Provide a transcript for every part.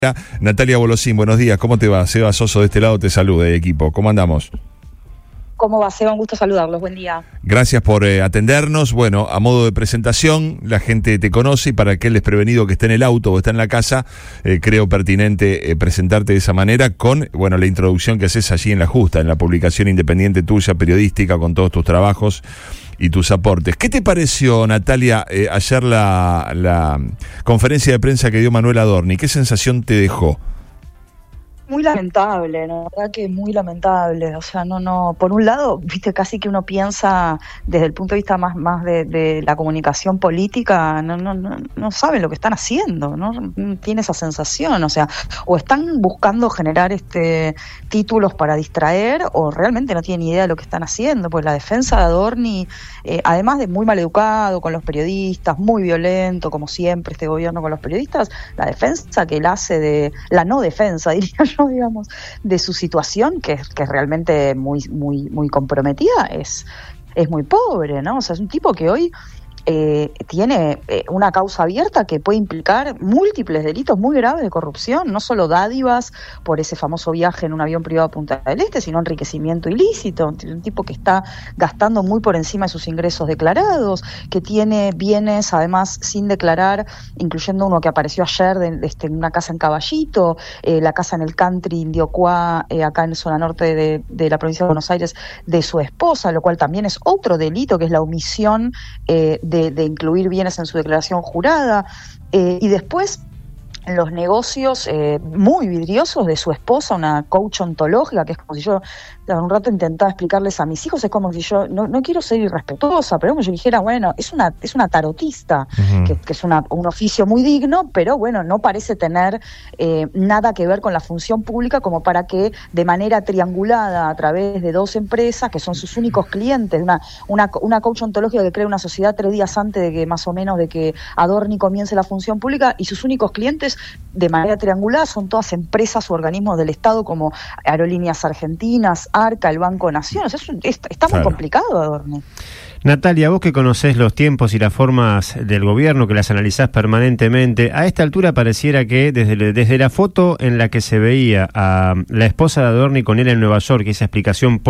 Natalia Bolosín, buenos días, ¿cómo te va? Seba Soso de este lado te saluda, equipo, ¿cómo andamos? ¿Cómo va, Seba? Un gusto saludarlos, buen día. Gracias por atendernos. Bueno, a modo de presentación, la gente te conoce y para aquel desprevenido que está en el auto o está en la casa, creo pertinente presentarte de esa manera con, bueno, la introducción que haces allí en La Justa, en la publicación independiente tuya, periodística, con todos tus trabajos y tus aportes. ¿Qué te pareció, Natalia, ayer la conferencia de prensa que dio Manuel Adorni? ¿Qué sensación te dejó? Muy lamentable, la verdad que muy lamentable. O sea, no, por un lado, viste, casi que uno piensa desde el punto de vista más de la comunicación política, no saben lo que están haciendo, no tiene esa sensación. O sea, o están buscando generar títulos para distraer, o realmente no tienen idea de lo que están haciendo. Pues la defensa de Adorni, además de muy maleducado con los periodistas, muy violento, como siempre este gobierno con los periodistas, la defensa que él hace de la no defensa, diría yo, digamos, de su situación, que es realmente muy comprometida, es muy pobre, ¿no? O sea, es un tipo que hoy tiene una causa abierta que puede implicar múltiples delitos muy graves de corrupción, no solo dádivas por ese famoso viaje en un avión privado a Punta del Este, sino enriquecimiento ilícito. Un tipo que está gastando muy por encima de sus ingresos declarados, que tiene bienes además sin declarar, incluyendo uno que apareció ayer en una casa en Caballito, la casa en el country Indiocuá, acá en zona norte de la provincia de Buenos Aires, de su esposa, lo cual también es otro delito, que es la omisión de incluir bienes en su declaración jurada, y después los negocios muy vidriosos de su esposa, una coach ontológica, que es como si yo un rato intentaba explicarles a mis hijos, es como si yo, no quiero ser irrespetuosa, pero como yo dijera, bueno, es una tarotista, que es un oficio muy digno, pero bueno, no parece tener nada que ver con la función pública como para que de manera triangulada a través de dos empresas, que son sus únicos clientes, una coach ontológica que crea una sociedad 3 días antes de que más o menos de que Adorni comience la función pública, y sus únicos clientes de manera triangulada son todas empresas o organismos del Estado como Aerolíneas Argentinas, Arca, el Banco Nación. O sea, está muy complicado, Adorni. Natalia, vos que conocés los tiempos y las formas del gobierno, que las analizás permanentemente, a esta altura pareciera que desde la foto en la que se veía a la esposa de Adorni con él en Nueva York, esa explicación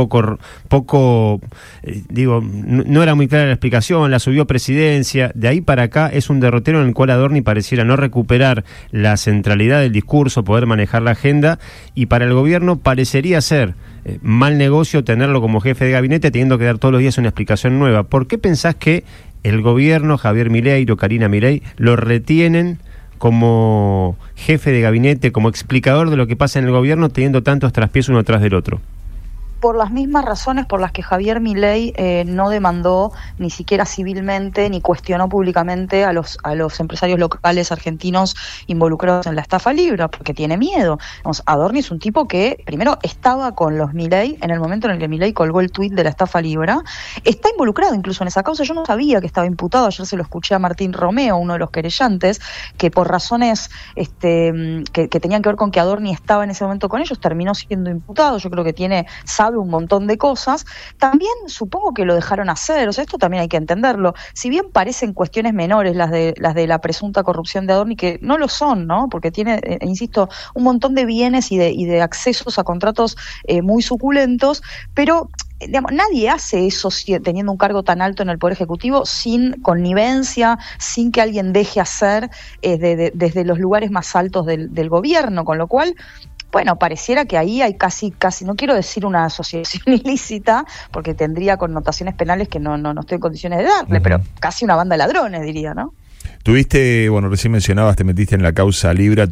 no era muy clara la explicación, la subió Presidencia, de ahí para acá es un derrotero en el cual Adorni pareciera no recuperar la centralidad del discurso, poder manejar la agenda, y para el gobierno parecería ser mal negocio tenerlo como jefe de gabinete, teniendo que dar todos los días una explicación nueva. ¿Por qué pensás que el gobierno, Javier Milei o Karina Milei, lo retienen como jefe de gabinete, como explicador de lo que pasa en el gobierno, teniendo tantos traspiés uno tras del otro? Por las mismas razones por las que Javier Milei no demandó ni siquiera civilmente ni cuestionó públicamente a los empresarios locales argentinos involucrados en la estafa Libra, porque tiene miedo. Adorni es un tipo que primero estaba con los Milei en el momento en el que Milei colgó el tuit de la estafa Libra, está involucrado incluso en esa causa. Yo no sabía que estaba imputado, ayer se lo escuché a Martín Romeo, uno de los querellantes, que por razones que tenían que ver con que Adorni estaba en ese momento con ellos, terminó siendo imputado. Yo creo que sabe un montón de cosas. También supongo que lo dejaron hacer, o sea, esto también hay que entenderlo. Si bien parecen cuestiones menores las de la presunta corrupción de Adorni, que no lo son, ¿no? Porque tiene, insisto, un montón de bienes y de accesos a contratos muy suculentos, pero digamos, nadie hace eso teniendo un cargo tan alto en el Poder Ejecutivo sin connivencia, sin que alguien deje hacer desde los lugares más altos del gobierno, con lo cual, bueno, pareciera que ahí hay casi, no quiero decir una asociación ilícita, porque tendría connotaciones penales que no estoy en condiciones de darle, pero casi una banda de ladrones, diría, ¿no? Tuviste, bueno, recién mencionabas, te metiste en la causa Libra,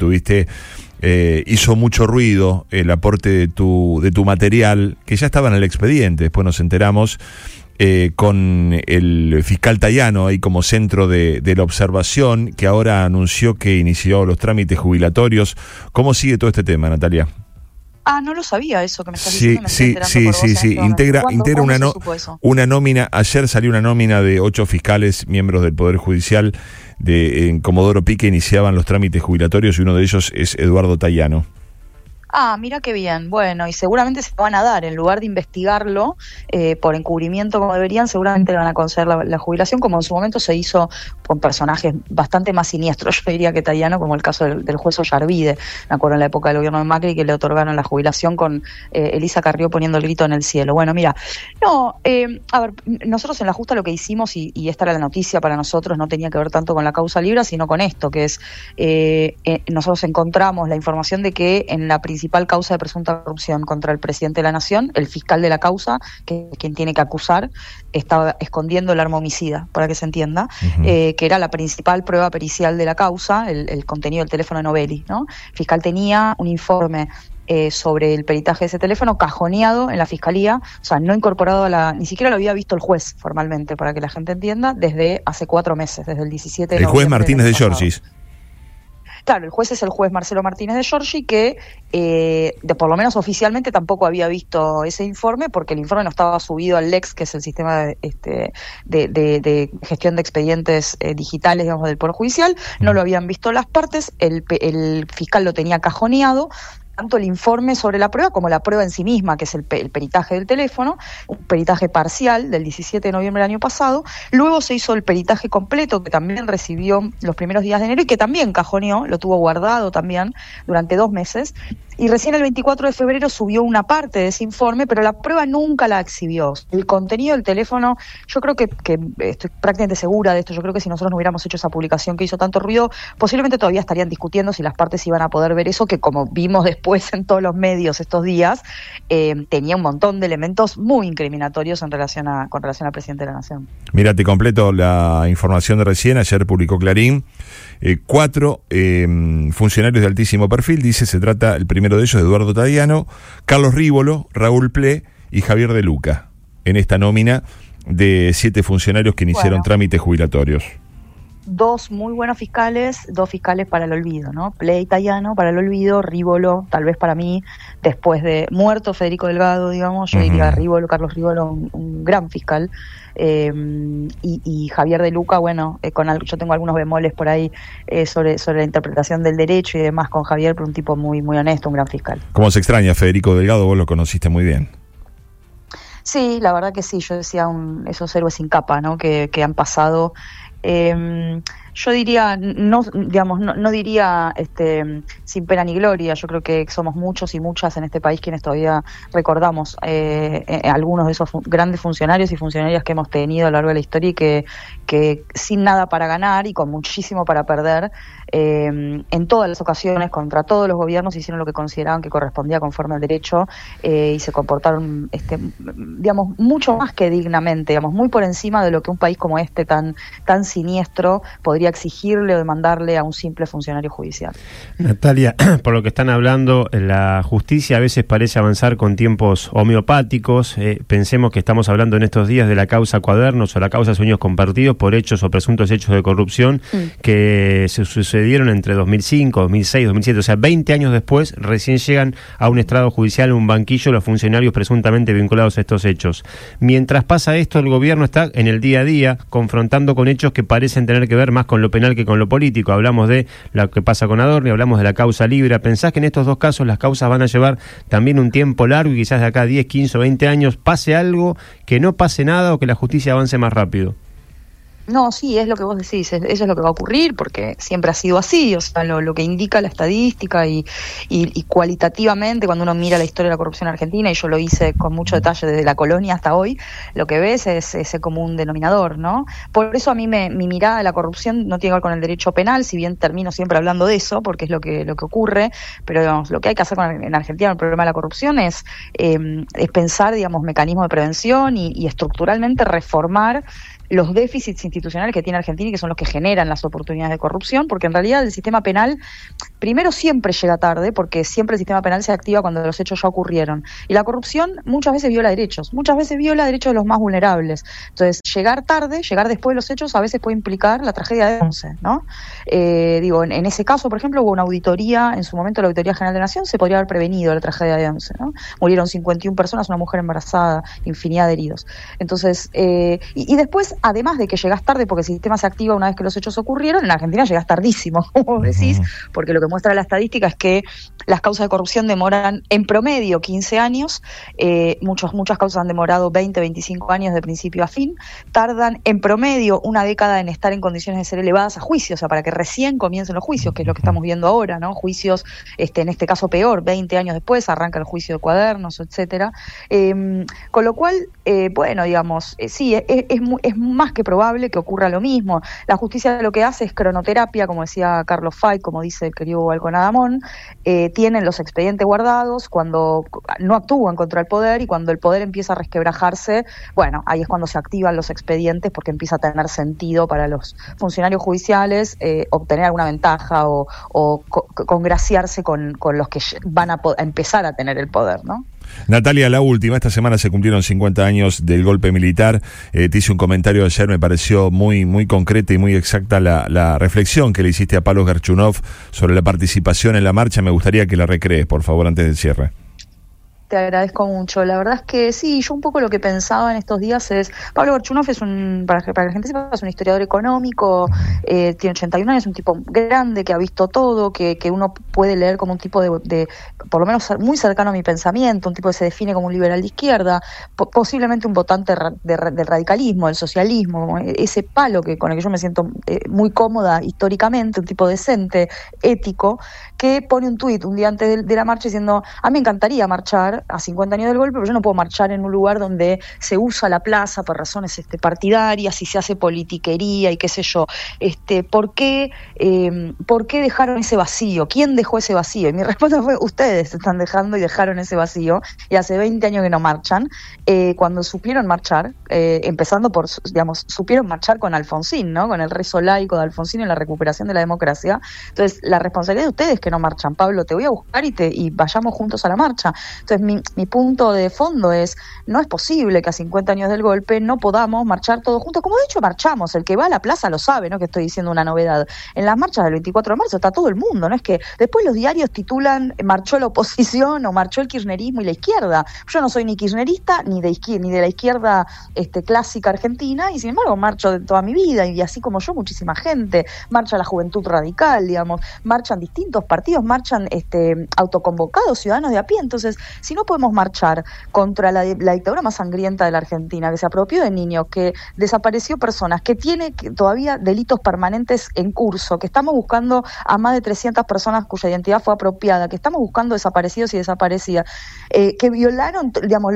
hizo mucho ruido el aporte de tu material, que ya estaba en el expediente, después nos enteramos, con el fiscal Tayano ahí como centro de la observación, que ahora anunció que inició los trámites jubilatorios. ¿Cómo sigue todo este tema, Natalia? No lo sabía eso que me estás diciendo. Sí. Integra una nómina. Ayer salió una nómina de 8 fiscales, miembros del Poder Judicial en Comodoro Pi, que iniciaban los trámites jubilatorios, y uno de ellos es Eduardo Tayano. Ah, mira qué bien. Bueno, y seguramente se van a dar, en lugar de investigarlo por encubrimiento como deberían, seguramente le van a conceder la jubilación, como en su momento se hizo con personajes bastante más siniestros, yo diría que Tayano, como el caso del juez Ollarvide, me acuerdo en la época del gobierno de Macri, que le otorgaron la jubilación con Elisa Carrió poniendo el grito en el cielo. Bueno, mira, a ver, nosotros en la justa lo que hicimos, y esta era la noticia para nosotros, no tenía que ver tanto con la causa Libra, sino con esto, que es, nosotros encontramos la información de que en la principal causa de presunta corrupción contra el presidente de la Nación, el fiscal de la causa, que quien tiene que acusar, estaba escondiendo el arma homicida, para que se entienda, que era la principal prueba pericial de la causa, el contenido del teléfono de Novelli, ¿no? El fiscal tenía un informe sobre el peritaje de ese teléfono cajoneado en la fiscalía, o sea, no incorporado ni siquiera lo había visto el juez formalmente, para que la gente entienda, desde hace 4 meses, desde el 17 de noviembre. El juez Martínez de Giorgi. Claro, el juez es el juez Marcelo Martínez de Giorgi, que por lo menos oficialmente tampoco había visto ese informe, porque el informe no estaba subido al LEX, que es el sistema de gestión de expedientes digitales, digamos, del Poder Judicial. No lo habían visto las partes, el fiscal lo tenía cajoneado, tanto el informe sobre la prueba como la prueba en sí misma, que es el peritaje del teléfono, un peritaje parcial del 17 de noviembre del año pasado. Luego se hizo el peritaje completo, que también recibió los primeros días de enero y que también cajoneó, lo tuvo guardado también durante 2 meses. Y recién el 24 de febrero subió una parte de ese informe, pero la prueba nunca la exhibió. El contenido del teléfono, yo creo que estoy prácticamente segura de esto, yo creo que si nosotros no hubiéramos hecho esa publicación que hizo tanto ruido, posiblemente todavía estarían discutiendo si las partes iban a poder ver eso, que como vimos después en todos los medios estos días, tenía un montón de elementos muy incriminatorios con relación al presidente de la Nación. Mira, te completo la información de recién. Ayer publicó Clarín 4 funcionarios de altísimo perfil. Dice, se trata, el primero de ellos, de Eduardo Tayano, Carlos Rívolo, Raúl Ple y Javier De Luca, en esta nómina de 7 funcionarios que iniciaron trámites jubilatorios. 2 muy buenos fiscales, 2 fiscales para el olvido, ¿no? Ple y Tayano para el olvido, Rívolo, tal vez para mí, después de muerto Federico Delgado, digamos, yo diría Carlos Rívolo, un gran fiscal, y Javier De Luca, bueno, yo tengo algunos bemoles por ahí sobre la interpretación del derecho y demás con Javier, pero un tipo muy, muy honesto, un gran fiscal. ¿Cómo se extraña Federico Delgado? Vos lo conociste muy bien. Sí, la verdad que sí, yo decía esos héroes sin capa, ¿no? Que han pasado. Yo diría, no diría sin pena ni gloria. Yo creo que somos muchos y muchas en este país quienes todavía recordamos algunos de esos grandes funcionarios y funcionarias que hemos tenido a lo largo de la historia y que sin nada para ganar y con muchísimo para perder, en todas las ocasiones, contra todos los gobiernos, hicieron lo que consideraban que correspondía conforme al derecho, y se comportaron, digamos, mucho más que dignamente, digamos, muy por encima de lo que un país como este tan siniestro podría exigirle o demandarle a un simple funcionario judicial. Natalia, por lo que están hablando, la justicia a veces parece avanzar con tiempos homeopáticos. Pensemos que estamos hablando en estos días de la causa Cuadernos o la causa Sueños Compartidos por hechos o presuntos hechos de corrupción que se sucedieron entre 2005, 2006, 2007, o sea, 20 años después recién llegan a un estrado judicial, un banquillo, los funcionarios presuntamente vinculados a estos hechos. Mientras pasa esto, el gobierno está en el día a día confrontando con hechos que parecen tener que ver más con lo penal que con lo político. Hablamos de lo que pasa con Adorni, hablamos de la causa Libra. ¿Pensás que en estos 2 casos las causas van a llevar también un tiempo largo y quizás de acá a 10, 15 o 20 años pase algo, que no pase nada o que la justicia avance más rápido? No, sí, es lo que vos decís, eso es lo que va a ocurrir, porque siempre ha sido así, o sea, lo que indica la estadística y cualitativamente, cuando uno mira la historia de la corrupción argentina, y yo lo hice con mucho detalle desde la colonia hasta hoy, lo que ves es ese común denominador, ¿no? Por eso a mí mi mirada de la corrupción no tiene que ver con el derecho penal, si bien termino siempre hablando de eso, porque es lo que ocurre, pero digamos, lo que hay que hacer en Argentina, el problema de la corrupción es pensar, digamos, mecanismos de prevención y estructuralmente reformar los déficits institucionales que tiene Argentina y que son los que generan las oportunidades de corrupción, porque en realidad el sistema penal primero siempre llega tarde, porque siempre el sistema penal se activa cuando los hechos ya ocurrieron, y la corrupción muchas veces viola derechos de los más vulnerables. Entonces, llegar tarde, llegar después de los hechos a veces puede implicar la tragedia de 11, ¿no? En ese caso, por ejemplo, hubo una auditoría, en su momento la Auditoría General de la Nación, se podría haber prevenido la tragedia de 11, ¿no? Murieron 51 personas, una mujer embarazada, infinidad de heridos. Entonces, y después además de que llegás tarde porque el sistema se activa una vez que los hechos ocurrieron, en Argentina llegás tardísimo, como decís, porque lo que muestra la estadística es que las causas de corrupción demoran en promedio 15 años, muchas causas han demorado 20, 25 años de principio a fin, tardan en promedio una década en estar en condiciones de ser elevadas a juicio, o sea, para que recién comiencen los juicios, que es lo que estamos viendo ahora, ¿no? Juicios, en este caso peor, 20 años después arranca el juicio de Cuadernos, etcétera. Con lo cual, bueno, digamos, sí, es más que probable que ocurra lo mismo. La justicia lo que hace es cronoterapia, como decía Carlos Fay, como dice el querido Balcón Adamón, tienen los expedientes guardados cuando no actúan contra el poder y cuando el poder empieza a resquebrajarse, bueno, ahí es cuando se activan los expedientes porque empieza a tener sentido para los funcionarios judiciales obtener alguna ventaja o congraciarse con los que van a empezar a tener el poder, ¿no? Natalia, la última, esta semana se cumplieron 50 años del golpe militar, te hice un comentario ayer, me pareció muy concreta y muy exacta la reflexión que le hiciste a Pablo Gerchunov sobre la participación en la marcha, me gustaría que la recrees, por favor, antes del cierre. Te agradezco mucho. La verdad es que sí, yo un poco lo que pensaba en estos días es, Pablo Gerchunov es para que la gente sepa, es un historiador económico, tiene 81 años, es un tipo grande que ha visto todo, que uno puede leer como un tipo de por lo menos muy cercano a mi pensamiento, un tipo que se define como un liberal de izquierda, posiblemente un votante del radicalismo, del socialismo, ese palo con el que yo me siento muy cómoda históricamente, un tipo decente, ético, que pone un tuit un día antes de la marcha diciendo, a mí me encantaría marchar a 50 años del golpe, pero yo no puedo marchar en un lugar donde se usa la plaza por razones partidarias y se hace politiquería y qué sé yo. ¿Por qué dejaron ese vacío? ¿Quién dejó ese vacío? Y mi respuesta fue, ustedes están dejando y dejaron ese vacío, y hace 20 años que no marchan, cuando supieron marchar, empezando por, digamos, supieron marchar con Alfonsín, ¿no? Con el rezo laico de Alfonsín en la recuperación de la democracia. Entonces, la responsabilidad de ustedes que no marchan. Pablo, te voy a buscar y vayamos juntos a la marcha. Entonces, mi punto de fondo es, no es posible que a 50 años del golpe no podamos marchar todos juntos, como de hecho marchamos, el que va a la plaza lo sabe, no que estoy diciendo una novedad. En las marchas del 24 de marzo está todo el mundo, no es que después los diarios titulan marchó la oposición o marchó el kirchnerismo y la izquierda. Yo no soy ni kirchnerista ni de la izquierda clásica argentina, y sin embargo marcho de toda mi vida, y así como yo muchísima gente, marcha la juventud radical, digamos, marchan distintos partidos, marchan autoconvocados ciudadanos de a pie. Entonces, si no podemos marchar contra la dictadura más sangrienta de la Argentina, que se apropió de niños, que desapareció personas, que tiene todavía delitos permanentes en curso, que estamos buscando a más de 300 personas cuya identidad fue apropiada, que estamos buscando desaparecidos y desaparecidas, que violaron, digamos,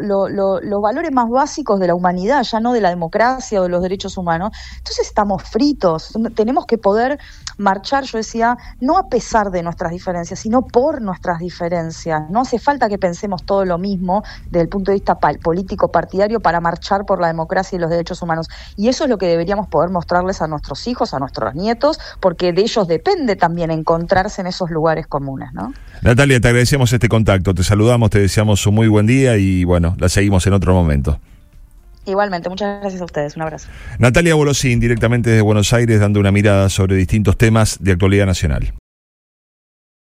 los valores más básicos de la humanidad, ya no de la democracia o de los derechos humanos. Entonces estamos fritos, tenemos que poder marchar, yo decía, no a pesar de nuestras diferencias, sino por nuestras diferencias. No hace falta que pensemos todo lo mismo desde el punto de vista político partidario para marchar por la democracia y los derechos humanos. Y eso es lo que deberíamos poder mostrarles a nuestros hijos, a nuestros nietos, porque de ellos depende también encontrarse en esos lugares comunes, ¿no? Natalia, te agradecemos este contacto, te saludamos, te deseamos un muy buen día y bueno, la seguimos en otro momento. Igualmente, muchas gracias a ustedes, un abrazo. Natalia Bolosín, directamente desde Buenos Aires, dando una mirada sobre distintos temas de actualidad nacional.